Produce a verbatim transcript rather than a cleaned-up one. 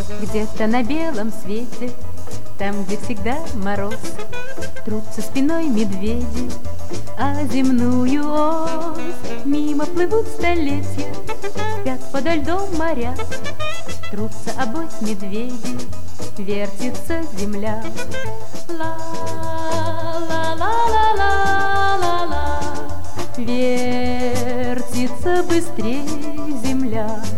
Где-то на белом свете, там, где всегда мороз, трутся спиной медведи, а земную ось мимо плывут столетия, спят подо льдом моря, трутся обось медведи, вертится земля. Ла-ла-ла-ла-ла-ла, вертится быстрей земля.